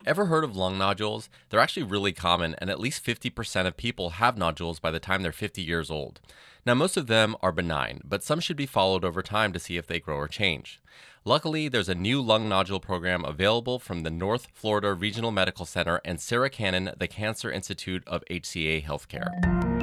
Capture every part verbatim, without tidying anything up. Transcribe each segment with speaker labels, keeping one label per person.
Speaker 1: Ever heard of lung nodules? They're actually really common, and at least fifty percent of people have nodules by the time they're fifty years old. Now, most of them are benign, but some should be followed over time to see if they grow or change. Luckily, there's a new lung nodule program available from the North Florida Regional Medical Center and Sarah Cannon, the Cancer Institute of H C A Healthcare.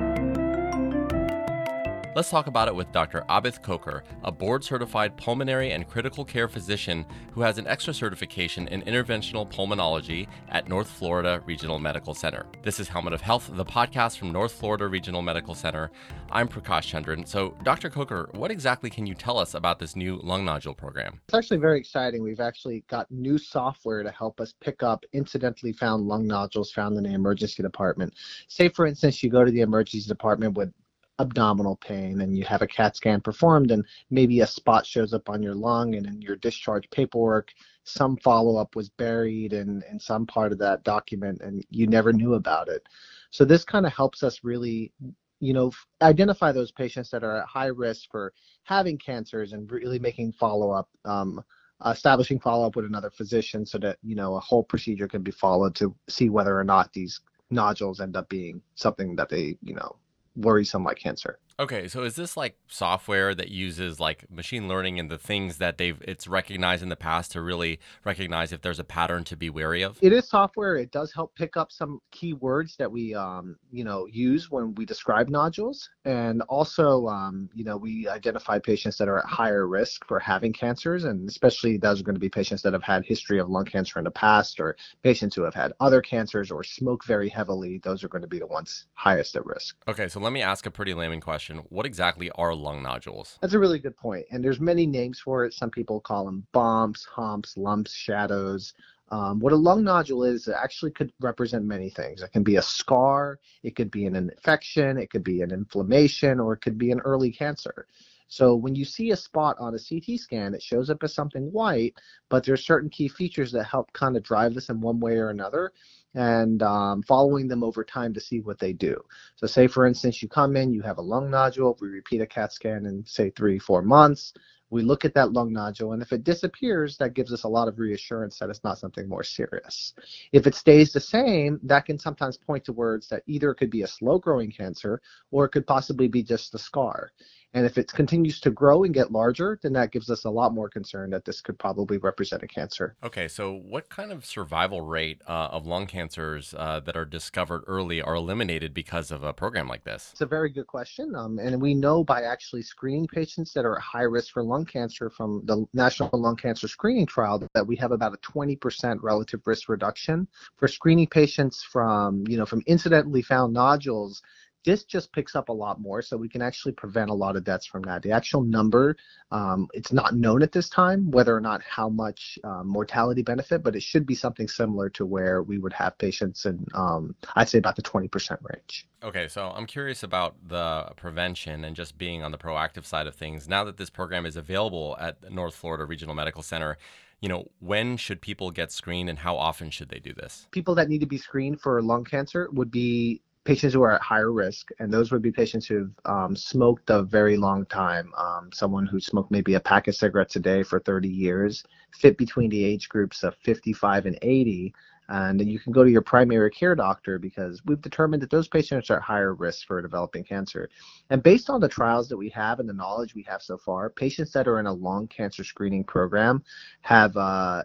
Speaker 1: Let's talk about it with Doctor Abith Coker, a board-certified pulmonary and critical care physician who has an extra certification in interventional pulmonology at North Florida Regional Medical Center. This is Helmet of Health, the podcast from North Florida Regional Medical Center. I'm Prakash Chandran. So, Doctor Coker, what exactly can you tell us about this new lung nodule program?
Speaker 2: It's actually very exciting. We've actually got new software to help us pick up incidentally found lung nodules found in the emergency department. Say, for instance, you go to the emergency department with abdominal pain and you have a CAT scan performed and maybe a spot shows up on your lung, and in your discharge paperwork some follow-up was buried in, in some part of that document and you never knew about it. So this kind of helps us really, you know, identify those patients that are at high risk for having cancers and really making follow-up, um, establishing follow-up with another physician so that, you know, a whole procedure can be followed to see whether or not these nodules end up being something that they, you know, worrisome like cancer.
Speaker 1: Okay, so is this like software that uses like machine learning and the things that they've it's recognized in the past to really recognize if there's a pattern to be wary of?
Speaker 2: It is software. It does help pick up some key words that we um, you know, use when we describe nodules. And also, um, you know, we identify patients that are at higher risk for having cancers, and especially those are going to be patients that have had history of lung cancer in the past, or patients who have had other cancers or smoke very heavily. Those are going to be the ones highest at risk.
Speaker 1: Okay, so let me ask a pretty layman question. What exactly are lung nodules?
Speaker 2: That's a really good point. And there's many names for it. Some people call them bumps, humps, lumps, shadows. Um, what a lung nodule is, it actually could represent many things. It can be a scar, it could be an infection, it could be an inflammation, or it could be an early cancer. So when you see a spot on a C T scan, it shows up as something white, but there's certain key features that help kind of drive this in one way or another, and um, following them over time to see what they do. So say, for instance, you come in, you have a lung nodule, we repeat a CAT scan in, say, three, four months. We look at that lung nodule, and if it disappears, that gives us a lot of reassurance that it's not something more serious. If it stays the same, that can sometimes point towards that either it could be a slow-growing cancer or it could possibly be just a scar. And if it continues to grow and get larger, then that gives us a lot more concern that this could probably represent a cancer.
Speaker 1: Okay, so what kind of survival rate uh, of lung cancers uh, that are discovered early are eliminated because of a program like this?
Speaker 2: It's a very good question. Um, and we know by actually screening patients that are at high risk for lung cancer from the National Lung Cancer Screening Trial that we have about a twenty percent relative risk reduction. For screening patients from, you know, from incidentally found nodules, this just picks up a lot more, so we can actually prevent a lot of deaths from that. The actual number, um, it's not known at this time whether or not how much um, mortality benefit, but it should be something similar to where we would have patients in, um, I'd say, about the twenty percent range.
Speaker 1: Okay, so I'm curious about the prevention and just being on the proactive side of things. Now that this program is available at North Florida Regional Medical Center, you know, when should people get screened and how often should they do this?
Speaker 2: People that need to be screened for lung cancer would be patients who are at higher risk, and those would be patients who've um, smoked a very long time. Um, someone who smoked maybe a pack of cigarettes a day for thirty years, fit between the age groups of fifty-five and eighty. And then you can go to your primary care doctor because we've determined that those patients are at higher risk for developing cancer. And based on the trials that we have and the knowledge we have so far, patients that are in a lung cancer screening program have uh,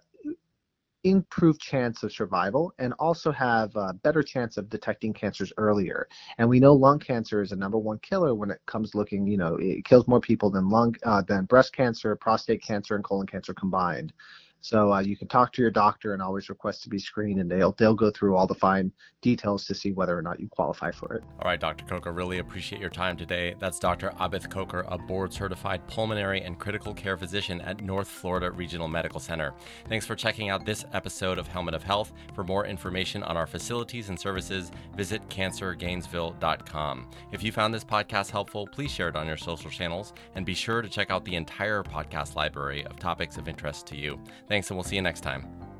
Speaker 2: improved chance of survival and also have a better chance of detecting cancers earlier. And we know lung cancer is a number one killer when it comes looking, you know, it kills more people than lung, uh, than breast cancer, prostate cancer, and colon cancer combined. So uh, you can talk to your doctor and always request to be screened, and they'll they'll go through all the fine details to see whether or not you qualify for it.
Speaker 1: All right, Doctor Coker, really appreciate your time today. That's Doctor Abith Coker, a board-certified pulmonary and critical care physician at North Florida Regional Medical Center. Thanks for checking out this episode of Helmet of Health. For more information on our facilities and services, visit cancer gainesville dot com. If you found this podcast helpful, please share it on your social channels, and be sure to check out the entire podcast library of topics of interest to you. Thanks, and we'll see you next time.